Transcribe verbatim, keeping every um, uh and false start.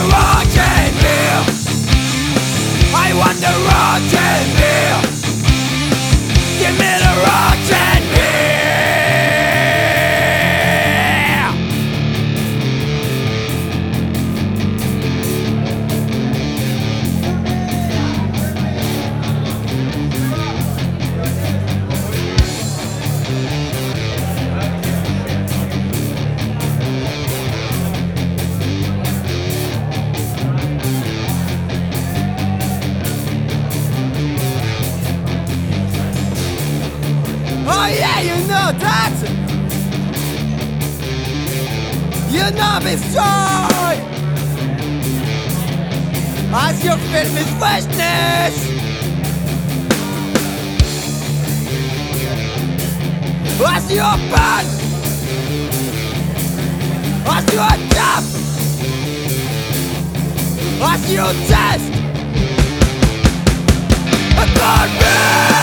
rocking beer. I want the rocking beer. Give me the rocking beer. Oh yeah, you know that. You know me strong as you fill me freshness. As you open, as you adapt, as you test, I can't be.